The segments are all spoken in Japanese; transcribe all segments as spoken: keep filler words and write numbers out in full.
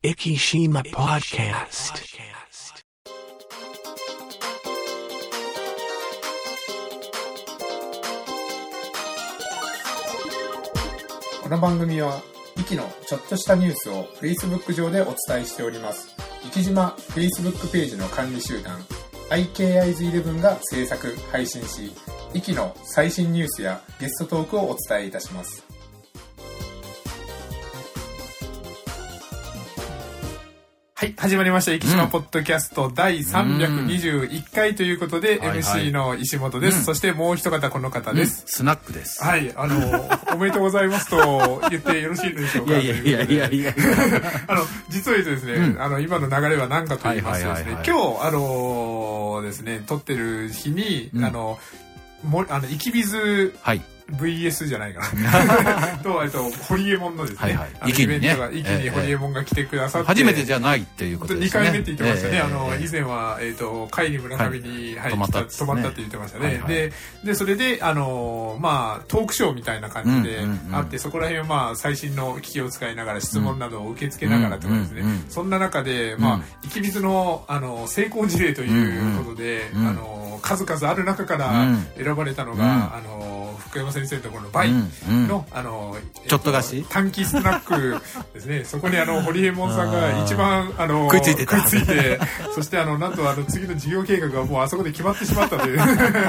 Ikishima Podcast。 この番組は、イキのちょっとしたニュースを Facebook 上でお伝えしております。イキ島 Facebook ページの管理集団、アイケーアイズイレブン が制作、配信し、イキの最新ニュースやゲストトークをお伝えいたします。はい、始まりました。イキ島ポッドキャストだいさんびゃくにじゅういっかいということで、うん、エムシー の石本です、うん。そしてもう一方この方です。 うん、スナックです。 はい、あの、おめでとうございますと言ってよろしいでしょうか。 いやいやいやいやいやあの、実はですね、うん、あの、今の流れは何かと言いますとですね、今日、あのー、ですね、撮ってる日に、うん、あの、も、あの、イキビズ、はい。ブイエス じゃないかなと、えっと、ホリエモンのですね、はいはい、イベントが、一気にホリエモンが来てくださって、 初めてじゃないっていうことですね。 にかいめって言ってましたね。えー、あの、以前は、えっと、帰り村上に、はい、泊まった、ね、泊まったって言ってましたね。はいはい、で、で、それで、あの、まあ、トークショーみたいな感じであって、うんうんうん、そこら辺はまあ、最新の機器を使いながら質問などを受け付けながらとかですね、うんうんうん、そんな中で、まあ、イキビズの、あの、成功事例ということで、うんうん、あの、数々ある中から選ばれたのが、うん、あの、福山先生のところのバイの、うんうん、あの、 ちょっと菓子短期スナックですね。そこにあの、ホリエモンさんが一番、あの、 食いついてた。 食いついて、そしてあの、なんとあの、次の事業計画がもうあそこで決まってしまったという。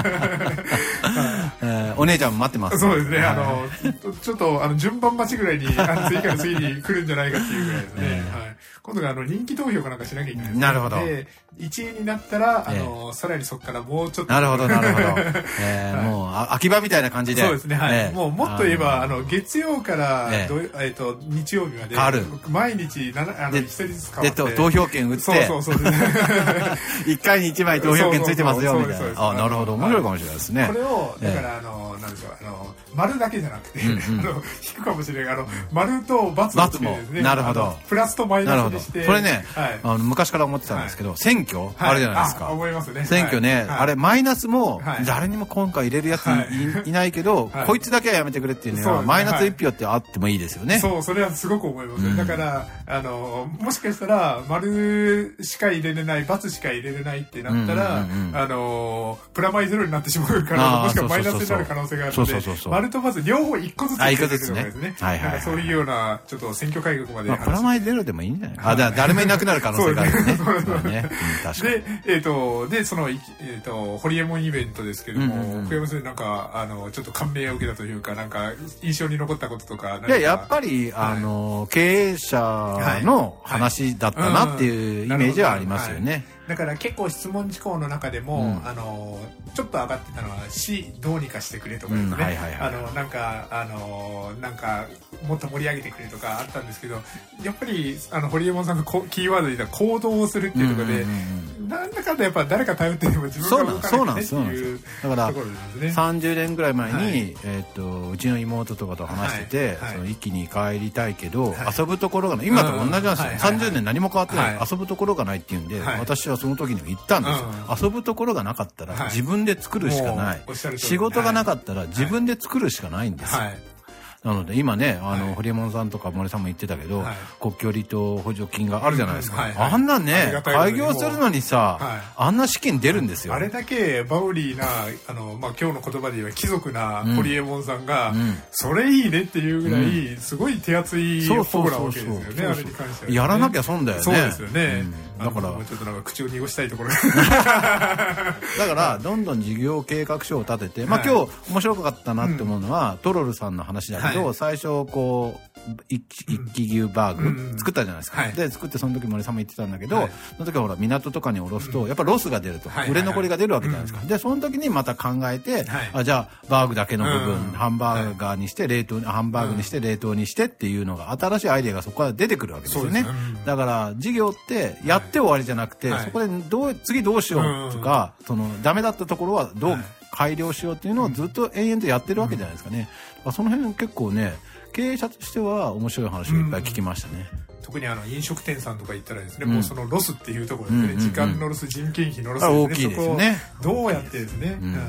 えー、お姉ちゃん待ってます。 そうですね。あの、ちょっと、あの、順番待ちぐらいに、あの、次から次に来るんじゃないかっていうぐらいですね。えー、はい。今度があの、人気投票かなんかしなきゃいけないですね。 なるほど。 で、いちいになったら、あの、えー、さらにそこからもうちょっと。 なるほど、なるほど。えー、はい、もう、秋葉みたいな感じで。 そうですね、はい。えー、もう、もっと言えば、あの、月曜から、えー、えっと、日曜日まで。 ある。 毎日、なな、あの、一人ずつ変わって。 で、投票券売って。 そうそうそう。 一回に一枚投票券ついてますよ、みたいな。あ、なるほど。面白いかもしれないですね。 これを、だから、あの、なんでしょう、あの、丸だけじゃなくて、あの、引くかもしれない。あの、丸と× をつけてですね。なるほど。 プラスとマイナスにして。 これね、あの、昔から思ってたんですけど、選挙あるじゃないですか。 思いますね。 選挙ね、あれ、マイナスも、誰にも今回入れるやついないけど、こいつだけはやめてくれっていうのは、マイナスいち票ってあってもいいですよね。 そう、それはすごく思いますね。だから、あの、もしかしたら、丸しか入れれない、×しか入れれないってなったら、あの、プラマイゼロになってしまうから、もしくはマイナスになる可能性があるので、丸と×両方いっこずつ入れるとかですね。はいはい。そういうような、ちょっと選挙改革まで。 プラマイゼロでもいいんじゃないあ、だ誰もいなくなる可能性があるね。そうね。確かに。 で、えっと、で、その、えっと、ホリエモンイベントですけども、福山先生なんか、あの、ちょっと感銘を受けたというか、なんか、印象に残ったこととか。 いや、やっぱり、あの、経営者の話だったなっていうイメージはありますよね。 だから結構質問事項の中でも、うん、あの、ちょっと上がってたのは、市どうにかしてくれとかですね。うんはいはいはい、あの、なんか、あの、なんか、もっと盛り上げてくれとかあったんですけど、やっぱり、あの、ホリエモンさんがキーワードで言った行動をするっていうところで、うんうんうん、なんだかんだやっぱ誰か頼ってでも自分が動かないっていうところですね。 さんじゅうねんぐらい前に、はい、えっと、うちの妹とかと話してて、はいはい、その一気に帰りたいけど、はい、遊ぶところがない。今と同じなんですよ。はいはいはい、さんじゅうねん何も変わってない。はい、遊ぶところがないっていうんで、はい、私はその時にも言ったんですよ、うん、遊ぶところがなかったら自分で作るしかない、はい、仕事がなかったら自分で作るしかないんですよ、はいはいなので今ね、あの、はい、ホリエモンさんとか森さんも言ってたけど、はい、国境離島補助金があるじゃないですか。はいはい、あんなね、開業するのにさ、はい、あんな資金出るんですよ。 あれだけバウリーな、あの、まあ、今日の言葉で言えば貴族なホリエモンさんが、うん、それいいねっていうぐらい、うん、すごい手厚い保護なわけですよね、あれに関しては、ね。 やらなきゃ損だよね。 そうですよね。 うん、だから、 もうちょっとなんか口を濁したいところだから、どんどん事業計画書を立てて、まあ、今日面白かったなって思うのは、うん、トロルさんの話だけど、はい、最初、こう一気牛バーグ作ったじゃないですか、うんうん、で作ってその時森さんも言ってたんだけど、はい、その時はほら港とかに下ろすとやっぱロスが出ると、はい、売れ残りが出るわけじゃないですか、うん、でその時にまた考えて、はい、あじゃあバーグだけの部分、うん、ハンバーガーにして冷凍にハンバーグにして冷凍にしてっていうのが新しいアイデアがそこから出てくるわけですよね、うん、だから事業ってやって終わりじゃなくて、はい、そこでどう次どうしようとか、うん、そのダメだったところはどう改良しようっていうのをずっと延々とやってるわけじゃないですかね、うん、その辺結構ね経営者としては面白い話をいっぱい聞きましたね、 うん、特にあの飲食店さんとか行ったらですね、うん、もうそのロスっていうところですね、うんうんうん、時間のロス人件費のロスですね、 大きいですね、 そこをどうやってですね、うん、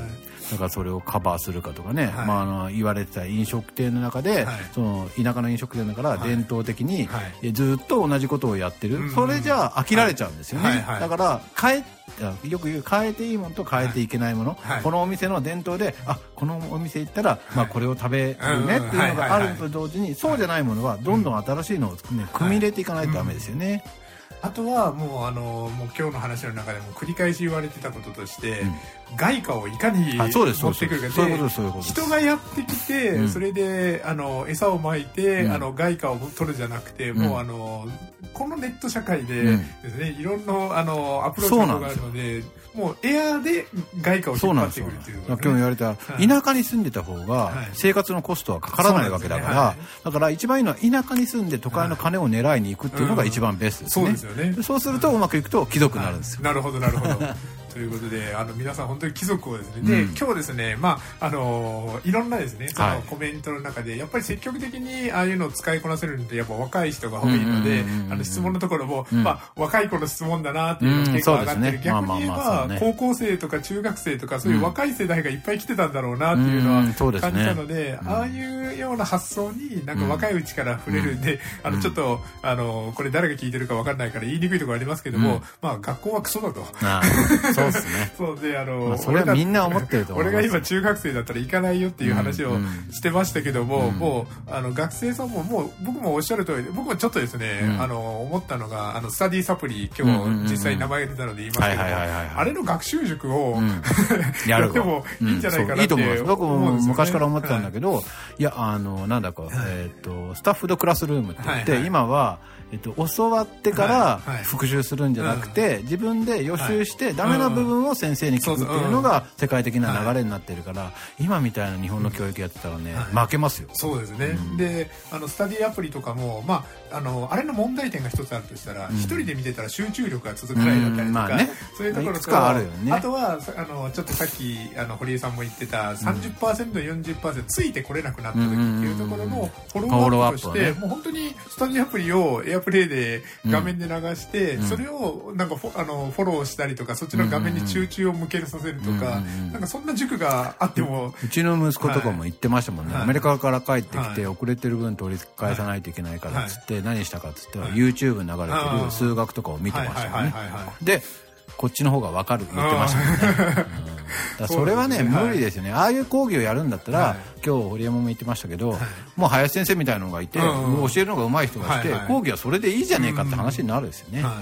だからそれをカバーするかとかね、 はい、 まあ、あの言われてた飲食店の中で、はい、その田舎の飲食店だから伝統的に、はい、ずっと同じことをやってる、はい、それじゃあ飽きられちゃうんですよね、はいはいはい、だから変えよく言う変えていいものと変えていけないもの、はい、このお店の伝統であこのお店行ったら、まあ、これを食べるねっていうのがあると同時にそうじゃないものはどんどん新しいのを、ね、組み入れていかないとダメですよね。 あとはもうあのもう今日の話の中でも繰り返し言われてたこととして、うん、外貨をいかに持ってくるかで人がやってきて、うん、それであの餌をまいて、うん、あの外貨を取るじゃなくて、うん、もうあのこのネット社会でですね、うん、いろんなあのアプローチがあるのでもうエアで外貨を引っ張ってくるっていう、ね、 今日言われた、はい、田舎に住んでた方が生活のコストはかからないわけだから、はい、だから一番いいのは田舎に住んで都会の金を狙いに行くっていうのが一番ベストですね、うん、そうですよね。そうするとうまくいくと貴族になるんですよ、 はい、なるほどなるほどということであの皆さん本当に貴族をですね、で、うん、今日ですねまああのいろんなですねそのコメントの中でやっぱり積極的にああいうのを使いこなせるのでやっぱ若い人が多いので、あの質問のところも、うん、まあ若い子の質問だなっていうのが結構上がってる、うんね、逆に言えば、まあまあまあね、高校生とか中学生とかそういう若い世代がいっぱい来てたんだろうなっていうのは感じたので、うんうん、ああいうような発想になんか若いうちから触れるんで、うん、あのちょっとあのこれ誰が聞いてるか分かんないから言いにくいところありますけども、うん、まあ学校はクソだと。 あそうですね。 そうであの、 まあ、それはみんな思ってると思います。 俺が今中学生だったら行かないよっていう話をしてましたけども、うんうん、もうあの学生さんももう僕もおっしゃる通りで僕もちょっとですね、うん、あの思ったのがあのスタディサプリ今日実際名前が出たので言いますけども、あれの学習塾を、うん、やってもいいんじゃないかなって、うん、いいと思います。 僕も昔から思ってたんだけど、はい、いやあのなんだか、はい、えっ、ー、とスタッフドクラスルームって言って、はいはい、今はえっと、教わってから復習するんじゃなくて、はいはい、自分で予習してダメな部分を先生に聞くっていうのが世界的な流れになってるから、今みたいな日本の教育やってたらね、はい、負けますよ。 そうですね、うん、であのスタディアプリとかも、まあ、あのあれの問題点が一つあるとしたら、うん、一人で見てたら集中力が続かないだったりとか、うんまあね、そういうところとかあるよね。あとはあのちょっとさっきあの堀江さんも言ってた さんじゅっパーセント、よんじゅっパーセント ついてこれなくなった時っていうところのフォローアップとして、ね、もう本当にスタディアプリをエアプレイで画面で流して、うん、それをなんかフ ォ, あのフォローしたりとかそっちの画面に集中を向けさせるとか、うんうん、なんかそんな塾があっても、 うちの息子とかも言ってましたもんね、はい、アメリカから帰ってきて、はい、遅れてる分取り返さないといけないからっつって、はい、何したかっつっては、はい、YouTube に流れてる数学とかを見てましたよね。でこっちの方が分かる言ってましたもんね、うん、だそれはね無理ですよね。ああいう講義をやるんだったら、はい、今日堀山も言ってましたけど、はい、もう林先生みたいなのがいて、うんうん、教えるのが上手い人がして、はいはい、講義はそれでいいじゃねえかって話になるですよね、うんはい、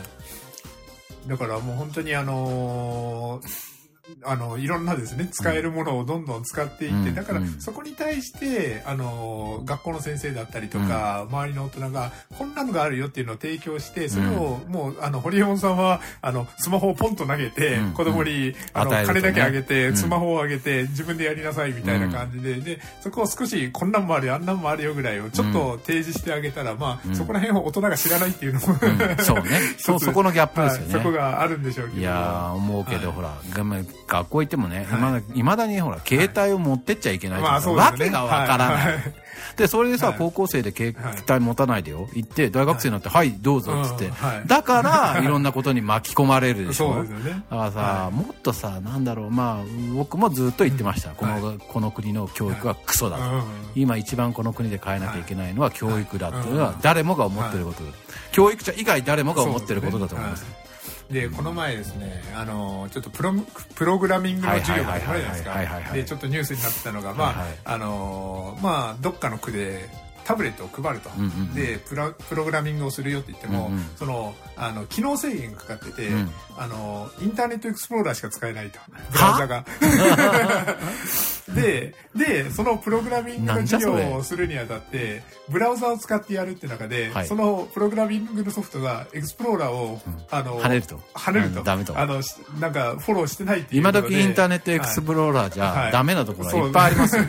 だからもう本当にあのーあのいろんなですね使えるものをどんどん使っていって、うん、だからそこに対してあの学校の先生だったりとか、うん、周りの大人がこんなのがあるよっていうのを提供してそれをもうあの堀山さんはあのスマホをポンと投げて、うん、子供に、うん、あの金だけあげて、うん、スマホをあげて自分でやりなさいみたいな感じで、うん、でそこを少しこんなんもあるよあんなんもあるよぐらいをちょっと提示してあげたら、まあ、うん、そこら辺を大人が知らないっていうのも、うん、 そうねそ, そこのギャップですよね、 はい、そこがあるんでしょうけど。 いや思うけど、はい、ほら学校行ってもねいまだにほら携帯を持ってっちゃいけないとか、はいまあね、わけがわからない、はいはい、でそれでさ、はい、高校生で携帯持たないでよ行って大学生になって「はい、はい、どうぞ」っつって、はい、だからいろんなことに巻き込まれるでしょそうですよね。だからさ、はい、もっとさなんだろうまあ僕もずっと言ってました、うん、この、はい、この国の教育はクソだと、はい、今一番この国で変えなきゃいけないのは教育だっていうのは誰もが思ってること、はい、教育者以外誰もが思ってることだと思います。 でこの前ですねあのちょっとプロプログラミングの授業があるじゃないですか。でちょっとニュースになってたのがまあ、はいはい、あのまあどっかの区でタブレットを配ると、うんうんうん、でプロ、プログラミングをするよって言っても、うんうん、そのあの機能制限がかかってて、うん、あのインターネットエクスプローラーしか使えないとブラウザがででそのプログラミングの授業をするにあたってブラウザを使ってやるって中で、はい、そのプログラミングのソフトがエクスプローラーを、うん、あの跳ねると跳ねると、 うん、ダメとあのなんかフォローしてないっていうので今時インターネットエクスプローラーじゃ、はい、ダメなところはいっぱいありますよね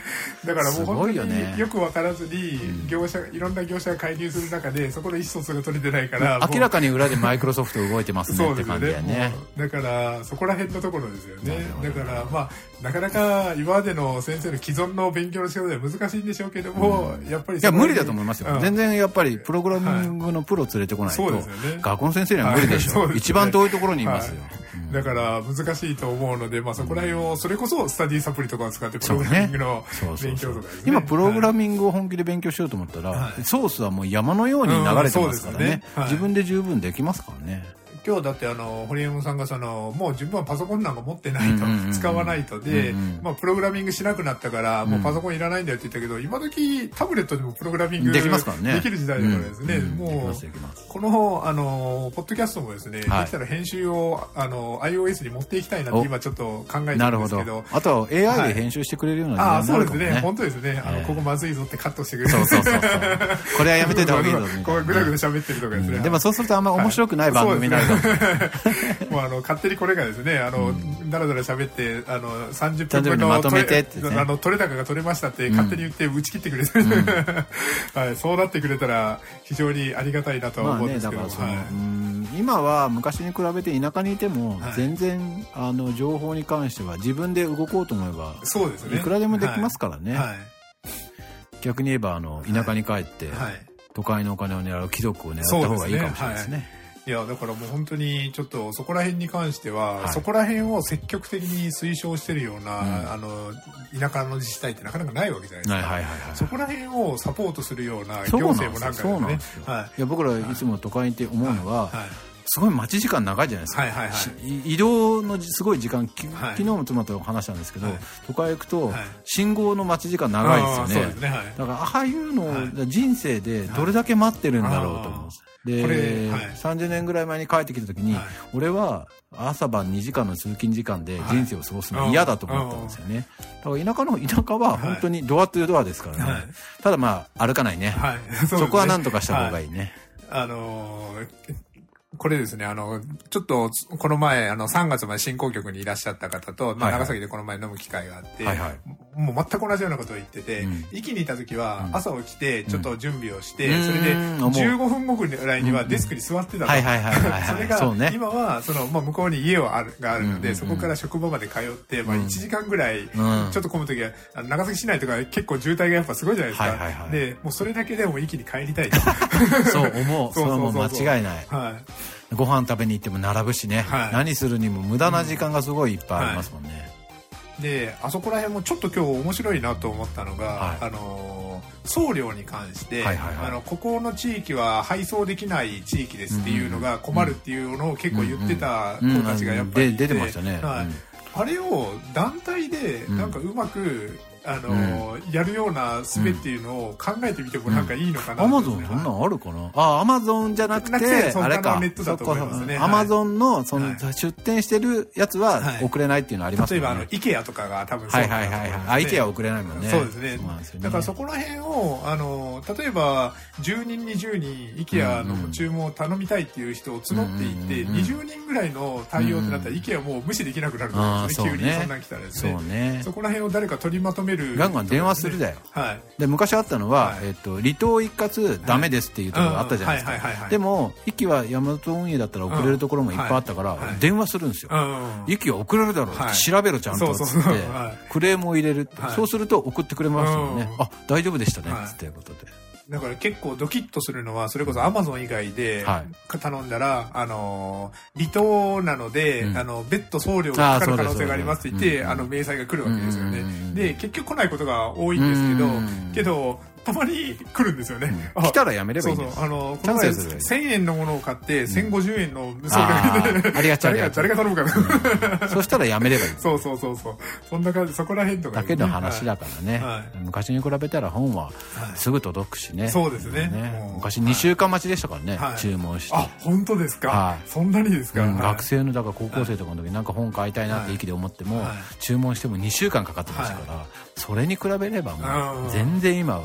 だからもう本当によ,、ね、 よく分からずに業者、うん、いろんな業者が介入する中でそこで意思疎通が取れてないから明らかに裏でマイクロソフト動いてますねって感じだよね。 だからそこら辺のところですよね。だからまあなかなか今までの先生の既存の勉強の仕方では難しいんでしょうけども、うん、やっぱりいや無理だと思いますよ、うん、全然やっぱりプログラミングのプロ連れてこないと、はい、そうですよね、学校の先生には無理でしょ、はい、一番遠いところにいますよ、はい、 だから難しいと思うので、まあ、そこら辺をそれこそスタディサプリとかを使ってプログラミングの勉強とかですね。 今プログラミングを本気で勉強しようと思ったら、はい、ソースはもう山のように流れてますからね、うんね、はい、自分で十分できますからね。 今日だってあの堀山さんがそのもう自分はパソコンなんか持ってないと、うんうんうん、使わないとで、うんうん、まあ、プログラミングしなくなったからもうパソコンいらないんだよって言ったけど、今時タブレットでもプログラミングできますからね。 できる時代だからですね、うん、もうこのあのポッドキャストもですね、はい、できたら編集をあの iOS に持っていきたいなって今ちょっと考えてるんですけど、 あとは エーアイ で編集してくれるような時代になるかもね。 ああそうですね、本当ですね、あの、えー、ここまずいぞってカットしてくれる、 そうそうそうそうこれはやめていた方がいいぞみたいな、 こうグダグダ喋ってるとかですね、 うん、でもそうするとあんま面白くない番組になるかも、はいもうあの勝手にこれがですね、あの、うん、だらだら喋ってあのさんじゅっぷん分のまとめてって、ね、 あの取れ高が取れましたって勝手に言って打ち切ってくれて、うんはい、そうなってくれたら非常にありがたいなとは思うんですけど、まあね、だからその、はい、うん今は昔に比べて田舎にいても全然、はい、あの情報に関しては自分で動こうと思えばそうですね、いくらでもできますからね、はいはい、逆に言えばあの田舎に帰って、はいはい、都会のお金を狙う貴族を狙った方がいいかもしれないですね。 いやだからもう本当にちょっとそこら辺に関しては、はい、そこら辺を積極的に推奨してるような、うん、あの田舎の自治体ってなかなかないわけじゃないですか、はいはいはいはい、そこら辺をサポートするような行政もなんかですね、そうなんですよ、 はい、いや僕らいつも都会にいて思うのは、はいはい、すごい待ち時間長いじゃないですか、はいはいはい、移動のすごい時間、き、はい、昨日も妻と話したんですけど、はい、都会行くと、はい、信号の待ち時間長いですよね、ねはい、だからああいうのを、はい、人生でどれだけ待ってるんだろうと思うんです、で、はい、さんじゅうねんぐらい前に帰ってきた時に、はい、俺は朝晩にじかんの通勤時間で人生を過ごすの嫌だと思ったんですよね、はい、だから田舎の田舎は本当にドアトゥドアですからね、はい、ただまあ歩かないね、はい、 そ, ね、そこは何とかした方がいいね、 はい、あのーこれですね、あの、ちょっと、この前、あの、さんがつまで新興局にいらっしゃった方と、まあ、長崎でこの前飲む機会があって、はいはい、もう全く同じようなことを言ってて、うん、壱岐にいた時は、朝起きて、ちょっと準備をして、うん、それで、じゅうごふんごぐらいにはデスクに座ってたと。それが、ね、今は、その、まあ、向こうに家はあるがあるので、うん、そこから職場まで通って、まあ、いちじかんぐらい、うん、ちょっと混む時は、長崎市内とか結構渋滞がやっぱすごいじゃないですか。はいはいはい、で、もうそれだけでも壱岐に帰りたいと。 そう思う。それはもう間違いない。はい、ご飯食べに行っても並ぶしね、はい、何するにも無駄な時間がすごいいっぱいありますもんね、 うんはい、であそこら辺もちょっと今日面白いなと思ったのが、はい、あの送料に関して、はいはいはい、あのここの地域は配送できない地域ですっていうのが困るっていうのを結構言ってた子たちがやっぱりいて、 出てましたね、はい、うん、 あれを団体でなんかうまく、うんあのーうん、やるような術っていうのを考えてみてもなんかいいのかな、 アマゾンそんなんあるかなあ、アマゾンじゃなくてあれか、 ネットだと思いますね。 アマゾンのその、はい、出店してるやつは送れないっていうのありますよね、 はい、例えばあの イケア とかが多分そうだと思いますね。はいはいはいはい、イケア は送れないもんね。 そうですね。そうなんですよね。だからそこら辺をあの例えばじゅうにんにじゅうにん イケア の注文を頼みたいっていう人を募っていって、うんうん、にじゅうにんぐらいの対応ってなったら イケア もう無視できなくなると思うんですね、急にそんなん来たらですね。そうね。そこら辺を誰か取りまとめる。 ガンガン電話するだよ、はい、で昔あったのは、はい、えっと、離島一括ダメですっていうところがあったじゃないですか。でも壱岐は大和運輸だったら送れるところもいっぱいあったから、うんはい、電話するんですよ。壱岐は送れるだろう、はい、調べろちゃんとっつってクレームを入れる、はい、そうすると送ってくれますよね、あ大丈夫でしたねっつっていうことで。 だから結構ドキッとするのはそれこそアマゾン以外で頼んだら、はい、あの離島なので、うん、あの別途送料がかかる可能性がありますって言って、あの明細が来るわけですよね。で結局来ないことが多いんですけど、けどたまに来るんですよね、 うん、来たらやめればいいんです。 そうそう、あのこの前せんえんのものを買ってせんごじゅうえんの送料で、 ありがちゃう、 誰が頼むかな、 うん、そしたらやめればいい。 そうそうそうそう、そんな感じ。そこら辺とか、 ね、だけの話だからね、はい、昔に比べたら本はすぐ届くしね、はい、 そうですね、 ね、昔にしゅうかん待ちでしたからね、はい、注文して。 あ本当ですか、はい、そんなにですか、 うん、学生のだから高校生とかの時なんか本買いたいなって息で思っても、はい、注文してもにしゅうかんかかってましたから、はい、それに比べればもう全然今は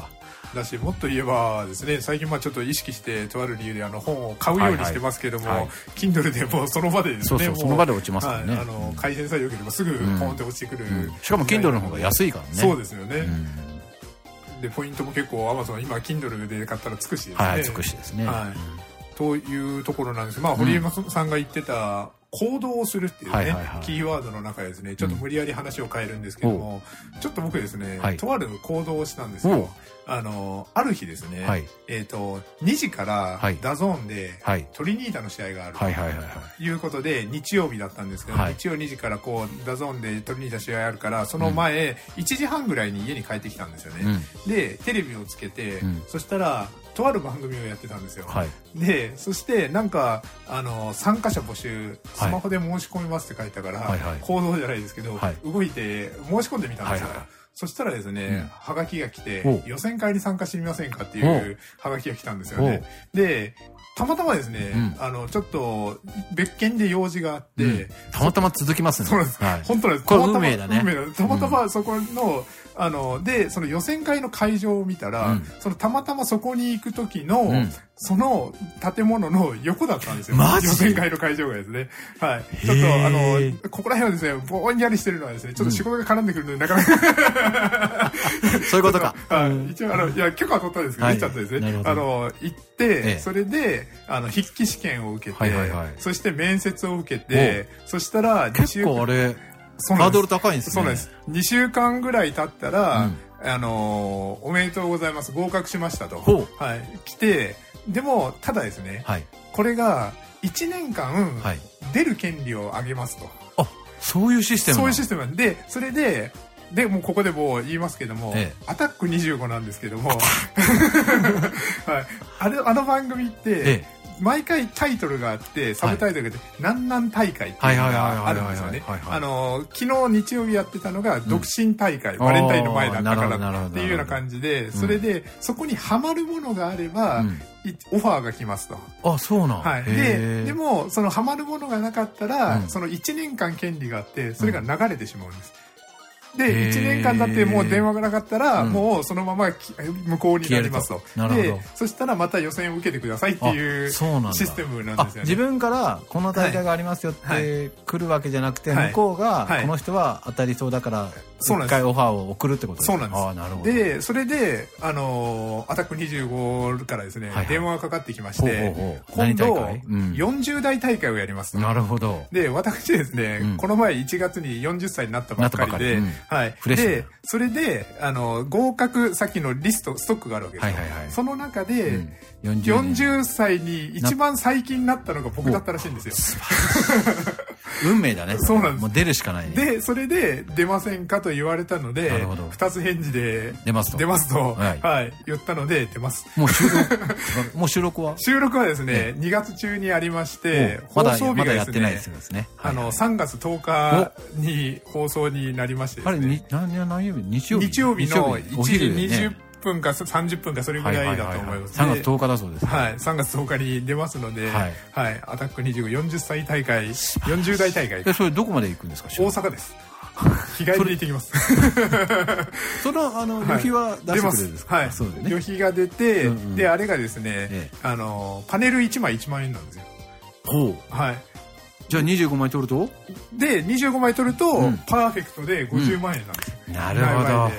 だし、もっと言えばですね、最近まあちょっと意識してとある理由であの本を買うようにしてますけども、はいはい、Kindle でもうその場でですね、 そうそうその場で落ちますからね、 はい、あの回線さえ良ければすぐポンって落ちてくる、うんうん、 しかも Kindle の方が安いからね。 そうですよね、うん、でポイントも結構 Amazon 今 Kindle で買ったらつくしですね、 はい、つくしですね、はい、うん、 というところなんですけど、まあ、堀江さんが言ってた行動をするっていうね、はいはいはい、キーワードの中でですね、ちょっと無理やり話を変えるんですけども、うん、ちょっと僕ですね、はい、とある行動をしたんですよ。あの、ある日ですね、はい、えっと、にじからダゾーンでトリニータの試合があるということで、日曜日だったんですけど、はい、日曜にじからこう、ダゾーンでトリニータ試合あるから、その前、いちじはんぐらいに家に帰ってきたんですよね。うん、で、テレビをつけて、うん、そしたら、とある番組をやってたんですよ、はい、でそしてなんかあの参加者募集スマホで申し込みますって書いたから、はい、行動じゃないですけど、はい、動いて申し込んでみたんですよ、はいはい、そしたらですね、うん、はがきが来て予選会に参加してみませんかっていうはがきが来たんですよね。でたまたまですね、うん、あのちょっと別件で用事があって、うん、 たまたま続きますね。 そうです、はい、本当なんです。 これ運命だね。 たまたまそこの、うん、あのでその予選会の会場を見たら、うん、そのたまたまそこに行く時の、うん、その建物の横だったんですよ。 マジ？ 予選会の会場がですね。はい。ちょっとあのここら辺はですね、ぼんやりしてるのはですね、ちょっと仕事が絡んでくるので、うん、なかなかそういうことか。 はい。一応あのいや許可は取ったんですけど、はい、ちゃんとですね、あの行って、ええ、それであの筆記試験を受けて、はいはいはい、そして面接を受けて、そしたら結構あれハードル高いんですね。 そうなんです。にしゅうかんぐらい経ったら、うん、あのおめでとうございます合格しましたと、はい、来て、でもただですね、はい、これがいちねんかん出る権利をあげますと、はい、 あ、そういうシステムそういうシステムなんで、それででもうここでもう言いますけども、ええ、アタックにじゅうごなんですけども、はい、あれあの番組って、ええ、毎回タイトルがあってサブタイトルがあって、はい、なんなん大会っていうのがあるんですよね。あの昨日日曜日やってたのが独身大会、うん、バレンタインの前だったからっていうような感じで、うん、それでそこにハマるものがあれば、うん、オファーが来ますと。 あ、そうなん。 はい。ででもそのハマるものがなかったら、うん、そのいちねんかん権利があってそれが流れてしまうんです。でいちねんかんだってもう電話がなかったら、うん、もうそのまま無効になりますと。 なるほど。 でそしたらまた予選を受けてくださいっていうシステムなんですよね。 自分からこの大会がありますよって来るわけじゃなくて、はい、向こうがこの人は当たりそうだから一回オファーを送るってことですか。 そうなんです。あ、なるほど。でそれであのアタックにじゅうごからですね、はいはい、電話がかかってきまして、ほうほうほう、今度、うん、よんじゅうだい大会をやりますと。 なるほど。 で私ですね、うん、この前いちがつによんじゅっさいになったばっかりで、はい、でそれであの合格さっきのリストストックがあるわけですよ、はいはいはい、その中で、うん、よんじゅう, よんじゅっさいに一番最近になったのが僕だったらしいんですよ。 運命だね。 そうなんです。 もう出るしかない、ね、 でそれで出ませんかと言われたのでふたつ返事で出ますと出ますと、はいはい、言ったので出ます。 もう収録もう収録は収録はですね、ね、にがつ中にありまして放送日がですね、ま、ですね、 あのさんがつとおかに放送になりましてですね、 あれに何何曜日日曜日日曜日のいちじにじゅっぷんかさんじゅっぷんかそれぐらいだと思います。 さんがつとおかだそうです、ね、 はい、さんがつとおかに出ますので、はい、はい、アタックにじゅうご、よんじゅっさい大会、よんじゅうだい大会。 え、それどこまで行くんですか？ 大阪です。日帰りで行ってきます。 そのあの旅費は出してくれるんですか？ はい、そうですね。旅費が出て、うんうん、であれがですね、ええ、あのパネルいちまいいちまんえんなんですよ。 ほう。 はい。 じゃあにじゅうごまい取ると？ でにじゅうごまい取ると、うん、パーフェクトでごじゅうまんえんなんですよ。 うん、なるほど。はい。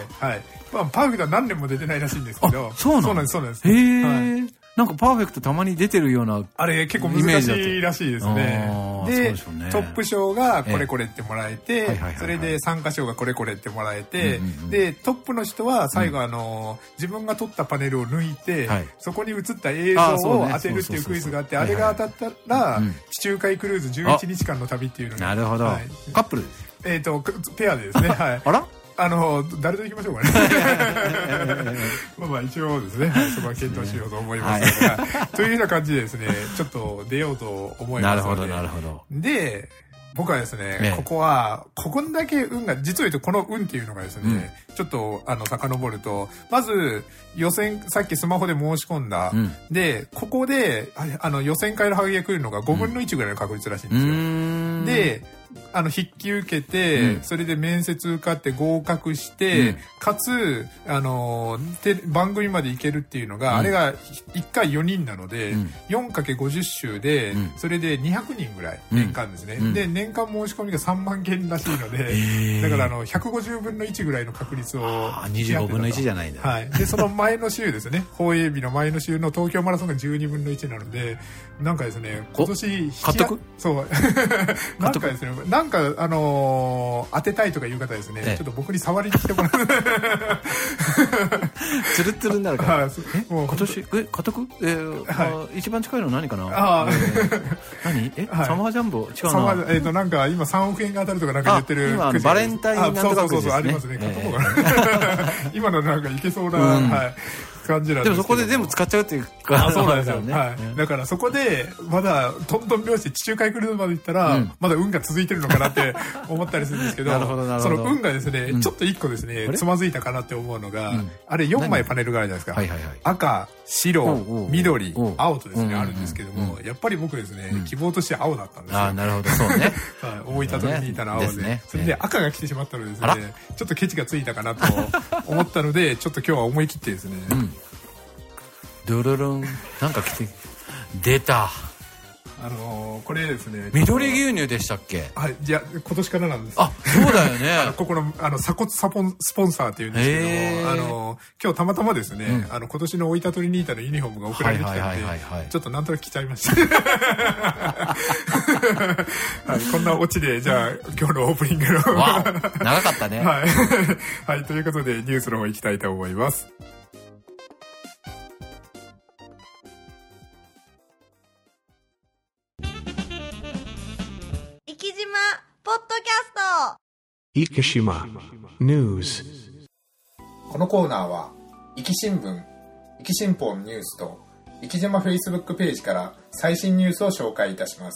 まあ、パーフェクトは何年も出てないらしいんですけど。 そうなんです、そうなんです。 へえ、はい。なんかパーフェクトたまに出てるようなあれ結構難しいらしいですね。で、ね、トップ賞がこれこれってもらえて、それで参加賞がこれこれってもらえて、うんうんうん、でトップの人は最後あの、うん、自分が撮ったパネルを抜いて、はい、そこに映った映像を当てるっていうクイズがあって、あれが当たったら、うん、地中海クルーズじゅういちにちかんの旅っていうのに。 なるほど、はい、カップルです。 えっとペアでですね。はい。 あら？ あの誰と行きましょうかね。まあまあ一応ですね、はい、そこは検討しようと思いますが、はい、というような感じでですね、ちょっと出ようと思いますので。 なるほどなるほど。 で僕はですね、ね、ここはここんだけ運が実を言うとこの運っていうのがですね、うん、ちょっとあの遡るとまず予選さっきスマホで申し込んだ、うん、でここであの予選会のハガキが来るのがごぶんのいちぐらいの確率らしいんですよ、うん、であの筆記受けて、うん、それで面接受かって合格して、うん、かつあの番組まで行けるっていうのが、うん、あれがいっかいよにんなので、うん、よんかけるごじゅっ 週で、うん、それでにひゃくにんぐらい年間ですね、うん、で年間申し込みがさんまんけんらしいので、えー、だからあのひゃくごじゅうぶんのいちぐらいの確率をあにじゅうごぶんのいちじゃないんだ、 はい、でその前の週ですね放映日の前の週の東京マラソンがじゅうにぶんのいちなのでなんかですね今年買っとくそうなんかですねなんかあのー、当てたいとかいう方ですね、ええ、ちょっと僕に触りに来てもらうツルツルになるから、はい、えもう今年え買っとく、えーはい、一番近いの何かなあ、えー、何え、はい、サマージャンボ違うなサマー、えー、となんか今さんおくえんが当たるとかなんか言ってる今バレンタインなんとかくじですね。 そうそうそうありますね買っとこうかな、えー、今のなんかいけそうな、うんはい感じなんですけどでもそこで全部使っちゃうっていうかあそうなんですよね、はい、だからそこでまだトントン拍子で地中海クルーズまで行ったら、うん、まだ運が続いてるのかなって思ったりするんですけどなるほどなるほどその運がですね、うん、ちょっと一個ですねつまずいたかなって思うのが、うん、あれよんまいパネルがあるじゃないですか、はいはいはい、赤白緑青とですねあるんですけども、うん、やっぱり僕ですね、うん、希望として青だったんですよあなるほどそうね、 はい、大分とにいたの青で、ね、それで赤が来てしまったのでですねちょっとケチがついたかなと思ったのでちょっと今日は思い切ってですね、うんドロロンなんか来て出たあのー、これですね緑牛乳でしたっけはいじゃ今年からなんですあそうだよねあのここのあの鎖骨サポンスポンサーっていうんですけどもあのー、今日たまたまですね、うん、あの今年の大分トリニータのユニフォームが送られてきたのでちょっとなんとなく着ちゃいましたはい、こんなオチでじゃあ今日のオープニングのわ長かったねはい、はい、ということでニュースの方行きたいと思いますポッドキャスト生島ニュースこのコーナーは生き新聞、生き新報のニュースと生き島フェイスブックページから最新ニュースを紹介いたします。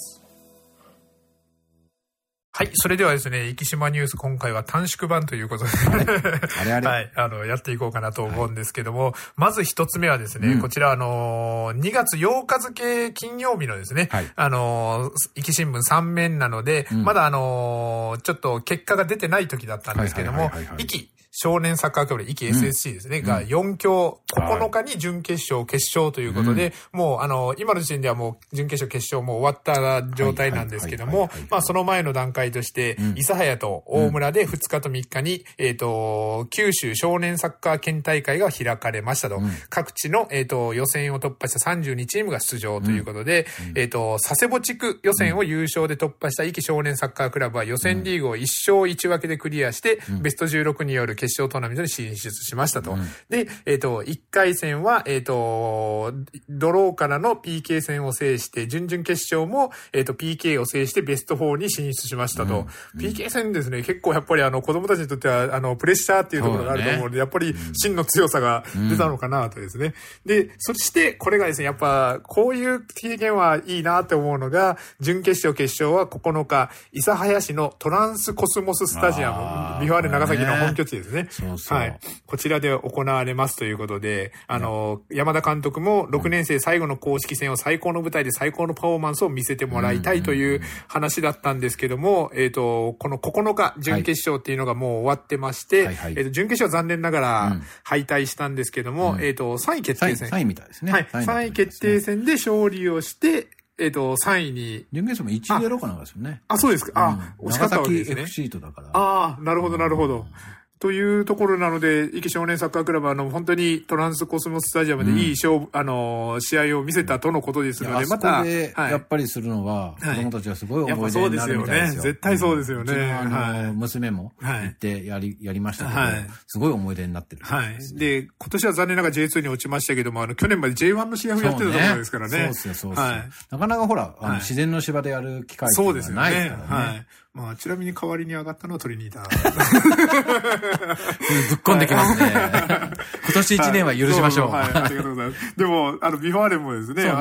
はい。それではですね、生き島ニュース今回は短縮版ということであれあれはい。あの、やっていこうかなと思うんですけども、はい、まず一つ目はですね、うん、こちらあの、にがつようか付金曜日のですね、はい、あの、生き新聞さんめんなので、うん、まだあの、ちょっと結果が出てない時だったんですけども、生き少年サッカー協会、生き エスエスシー ですね、うん、がよん強、ここのかに準決勝、決勝ということで、うん、もうあの、今の時点ではもう準決勝、決勝もう終わった状態なんですけども、まあその前の段階として、うん、諫早と大村でふつかとみっかに、えっと、九州少年サッカー県大会が開かれましたと、うん、各地の、えっと、予選を突破したさんじゅうにチームが出場ということで、うん、えっと、佐世保地区予選を優勝で突破した生き少年サッカークラブは予選リーグをいっ勝いち分けでクリアして、うん、ベストじゅうろくによる決勝トーナメントに進出しましたと。うん、で、えっと、いっかい戦は、えっと、ドローからの ピーケー 戦を制して、準々決勝も、えっと、ピーケー を制してベストよんに進出しましたと。うん、ピーケー 戦ですね、結構やっぱりあの、子供たちにとっては、あの、プレッシャーっていうところがあると思うので、ね、やっぱり真の強さが出たのかなとですね。うん、で、そして、これがですね、やっぱ、こういう経験はいいなって思うのが、準決勝、決勝はここのか、諫早市のトランスコスモススタジアム、ビファーレ長崎の本拠地ですね。そうそうはい。こちらで行われますということで、あの、うん、山田監督もろくねん生最後の公式戦を最高の舞台で最高のパフォーマンスを見せてもらいたいという話だったんですけども、えっと、このここのか、準決勝っていうのがもう終わってまして、はいはいはい、えっと、準決勝は残念ながら敗退したんですけども、うん、えっと、さんい決定戦。 さんいみたいですね。 はい。さんい決定戦で勝利をして、えっと、さんいに。 準決勝もいちたいゼロかなんかですよね。 あ、そうですか。あ、うん、惜しかったわけですね。 長崎 エフシー とだから。 ああ、なるほど、なるほど。うんというところなので、生き少年サッカークラブは、あの、本当にトランスコスモススタジアムでいい勝負、うん、あの、試合を見せたとのことですので、また。 あそこで、やっぱりするのは、はい、子供たちはすごい思い出になるみたいですよ。やっぱそうですよね。 絶対そうですよね。 うん、あの、はい、娘も行ってやり、やりましたけど、はい、すごい思い出になってる、 はい。で、今年は残念ながら ジェイツー に落ちましたけども、あの、去年まで ジェイワン の試合をやってたところですからね。そうですよ、そうですよ。はい、 なかなかほら、あの、自然の芝でやる機会がないですからね。はい。 まあ、ちなみに代わりに上がったのはトリニータ。ぶっこんできますね。今年一年は許しましょう。 はい、はい、ありがとうございます。でも、あの、ビファーレンもですね、ねあの、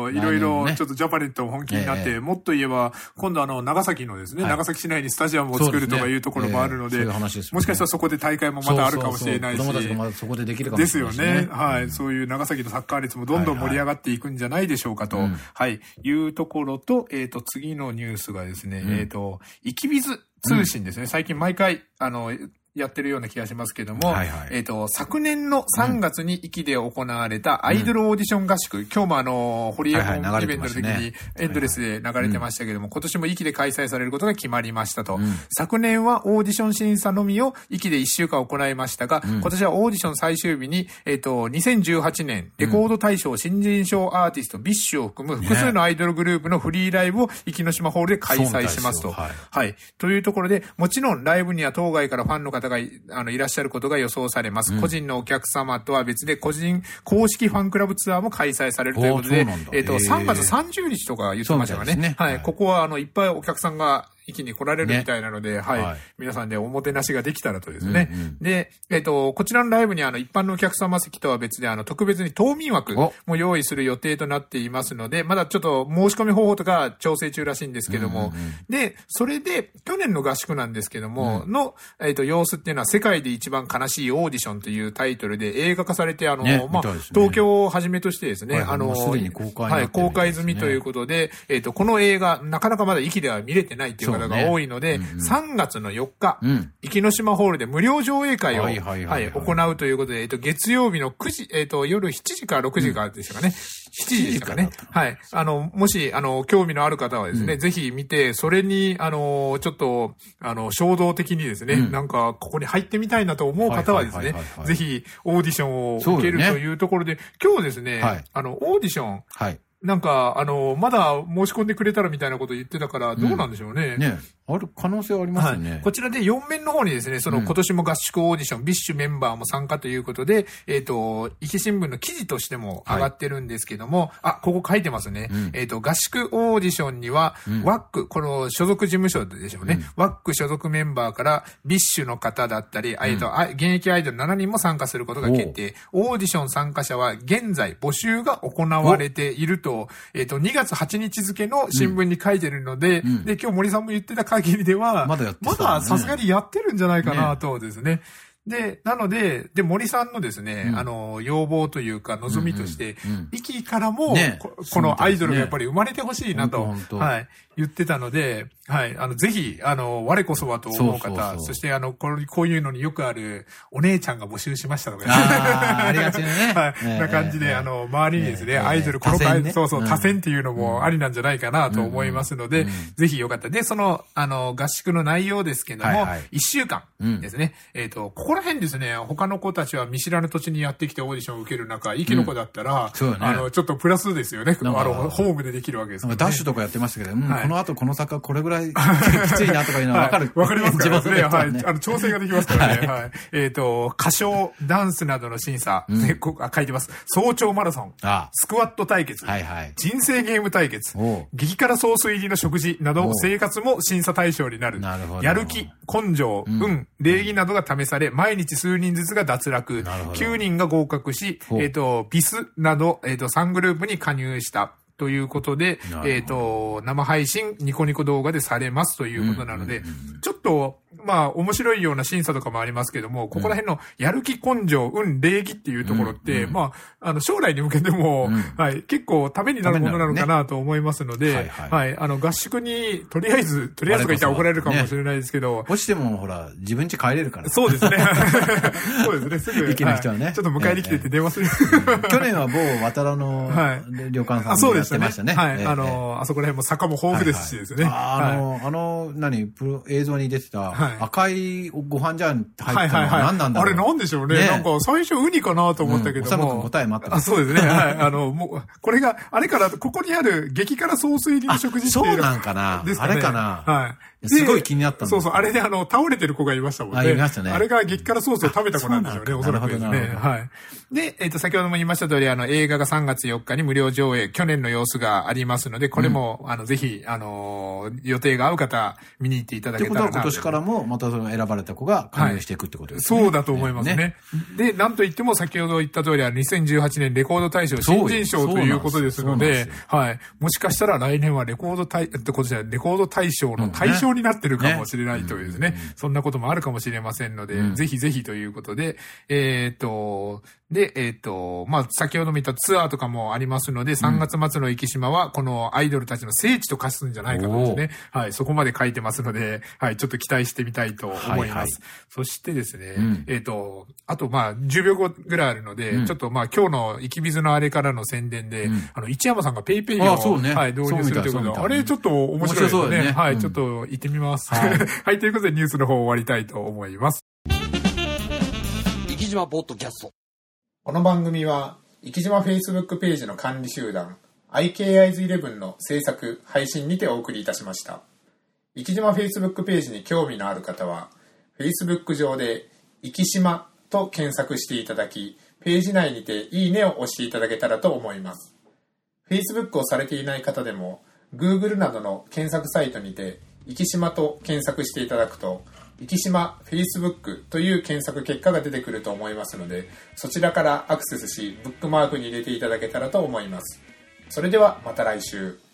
の、いろいろ、ちょっとジャパネット本気になって、もっと言えば、今度あの、長崎のですね、長崎市内にスタジアムを作るとかいうところもあるので、もしかしたらそこで大会もまたあるかもしれないし。 子供たちがまだそこでできるかもしれないし。 ですよね。はい。そういう長崎のサッカー率もどんどん盛り上がっていくんじゃないでしょうかと、はい。いうところと、えっと、次のニュースがですね、えっと、イキビズ通信ですね。最近毎回、あの、やってるような気がしますけども、はいはい、えっと、昨年のさんがつに壱岐で行われたアイドルオーディション合宿、うん、今日もあの、ホリエモンイベントの時にエンドレスで流れてましたけども、はいはい、今年も壱岐で開催されることが決まりましたと。うん、昨年はオーディション審査のみを壱岐でいっしゅうかん行いましたが、うん、今年はオーディション最終日に、えっと、にせんじゅうはちねんレコード大賞新人賞アーティスト、ビッシュを含む複数のアイドルグループのフリーライブを壱岐の島ホールで開催しますと。はい、はい。というところで、もちろんライブには当該からファンの方が、あの、いらっしゃることが予想されます。うん、個人のお客様とは別で、個人、公式ファンクラブツアーも開催されるということで、えっと、さんがつさんじゅうにちとか言ってましたかね。ねはい、はい。ここは、あの、いっぱいお客さんが、壱岐に来られるみたいなので、ね、はい、はい。皆さんでおもてなしができたらとですね。うんうん、で、えっと、こちらのライブにあの、一般のお客様席とは別で、あの、特別に島民枠も用意する予定となっていますので、まだちょっと申し込み方法とか調整中らしいんですけども、うんうんうん、で、それで、去年の合宿なんですけども、うん、の、えっと、様子っていうのは、世界で一番悲しいオーディションというタイトルで映画化されて、あの、ね、まあ、ね、東京をはじめとしてですね、はい、あの、すでに公開、ね、はい、公開済みということで、えっと、この映画、なかなかまだ壱岐では見れてないっていう方が多いので、うんうん、さんがつのよっか、うん、壱岐の島ホールで無料上映会を、はいはいはいはい、行うということで、えっと、月曜日のくじ、えっと、夜しちじかろくじかでしたかね。うん、しちじでしたかね。はい。あの、もし、あの、興味のある方はですね、うん、ぜひ見て、それに、あの、ちょっと、あの、衝動的にですね、うん、なんか、ここに入ってみたいなと思う方はですね、ぜひ、オーディションを受けるというところで、今日ですね、はい、あの、オーディション、はい、なんか、あの、まだ申し込んでくれたらみたいなこと言ってたから、どうなんでしょうね。うん、ね。 ある可能性はありますよね。 はい。こちらでよん面の方にですね、その今年も合宿オーディション、うん、ビッシュメンバーも参加ということで、えっと、壱岐新聞の記事としても上がってるんですけども、はい、あ、ここ書いてますね。うん、えっと、合宿オーディションには、うん、ワック、この所属事務所でしょうね。うん、ワック所属メンバーからビッシュの方だったり、えっと、うん、現役アイドルしちにんも参加することが決定。オーディション参加者は現在募集が行われていると、えっと、にがつはちにち付の新聞に書いてるので、うん、で、今日森さんも言ってた限りでは、まだやってた、ね、まださすがにやってるんじゃないかなとですね。ねで、なので、で、森さんのですね、うん、あの、要望というか、望みとして、壱岐、うんうん、からも、ね、こ, このアイドルがやっぱり生まれてほしいなと、はい、言ってたので、はい、あの、ぜひ、あの、我こそはと思う方、そうそうそう、そしてあの、こう、こういうのによくある、お姉ちゃんが募集しましたとか、 あ, ありがちなね。 はい、な感じで、あの、周りにですね、アイドル、この子、ね、そうそう、多選っていうのもありなんじゃないかなと思いますので、うんうん、ぜひよかった。で、その、あの、合宿の内容ですけども、はいはい、いっしゅうかんですね、うん、えっと、ここら辺ですね、他の子たちは見知らぬ土地にやってきてオーディションを受ける中、壱岐の子だったら、うんね、あの、ちょっとプラスですよね。あの、ホームでできるわけですからね。 ダッシュとかやってましたけど、うんはい、この後この坂これぐらいきついなとかいうのはわかる。 わ、はい、かりますからね。はい。あの、調整ができますからね。はい。はい、えっ、ー、と、歌唱、ダンスなどの審査、うんね、こあ書いてます。早朝マラソン、ああスクワット対決、はいはい、人生ゲーム対決、激辛ソース入りの食事など、生活も審査対象になる。なるほど。やる気、根性、うん、運、礼儀などが試され、毎日数人ずつが脱落。きゅうにんが合格し、えっ、ー、と、ビスなど、えっ、ー、と、さんグループに加入した。ということで、えっと、生配信、ニコニコ動画でされますということなので、うんうんうん、ちょっと、まあ、面白いような審査とかもありますけども、ここら辺のやる気根性、運、礼儀っていうところって、うんうん、まあ、あの、将来に向けても、うん、はい、結構ためになるものなのかなと思いますので、ね、はい、はいはい、あの、合宿に、とりあえず、とりあえずとか言ったら怒られるかもしれないですけど、 ね、落ちてもほら、自分家帰れるから。 そうですね。そうですね、すぐ。 駅の人はね、はい。 ちょっと迎えに来てって電話する。 去年は某渡良の旅館さんでやってましたね。 はい。あの、あそこら辺も坂も豊富ですしですね。 あの、あの、何、プロ、映像に出てた、赤いご飯ジャーに入ったのは何なんだろう。 あれなんでしょうね。なんか最初ウニかなと思ったけども。 答え待ってます。 そうですね。はい。あの、もう、これが、あれから、ここにある激辛ソース入りの食事っていう。 そうなんかな。あれかな。はい。すごい気になったんです。 そうそう、あれであの、倒れてる子がいましたもんね。あ、 いましたね。 あれが激辛ソースを食べた子なんでしょうね、おそらくですね。はい。で、えっと、先ほども言いました通り、あの、映画がさんがつよっかに無料上映、去年の様子がありますので、これも、うん、あの、ぜひ、あの、予定が合う方、見に行っていただけたらなと。 今年からもまたその選ばれた子が加入していくってことですね。 はい、そうだと思いますね。ねで、なんといっても先ほど言った通りはにせんじゅうはちねんレコード大賞新人賞ということですので、はい。もしかしたら来年はレコード大、ってことじゃレコード大賞の対象になってるかもしれないというですね、ねねそんなこともあるかもしれませんので、うん、ぜひぜひということで、えっと、で、えっと、まあ、先ほども言ったツアーとかもありますので、さんがつ末の生島は、このアイドルたちの聖地と化すんじゃないかとですね。はい、そこまで書いてますので、はい、ちょっと期待してみたいと思います。はいはい、そしてですね、うん、えっと、あと、まあ、じゅうびょうごぐらいあるので、うん、ちょっと、まあ、今日の生き水のあれからの宣伝で、うん、あの、市山さんがペイペイを、ね、はい、導入するということで、あれ、ちょっと面白いですね。ねはい、うん、ちょっと行ってみます。はい、はい、ということでニュースの方終わりたいと思います。 生島ポッドキャスト。 この番組は、生島 Facebook ページの管理集団、アイケーアイズイレブン の制作、配信にてお送りいたしました。生島 Facebook ページに興味のある方は、Facebook 上で、生島と検索していただき、ページ内にていいねを押していただけたらと思います。Facebook をされていない方でも、Google などの検索サイトにて、生島と検索していただくと、生島 Facebook という検索結果が出てくると思いますので、そちらからアクセスし、ブックマークに入れていただけたらと思います。それではまた来週。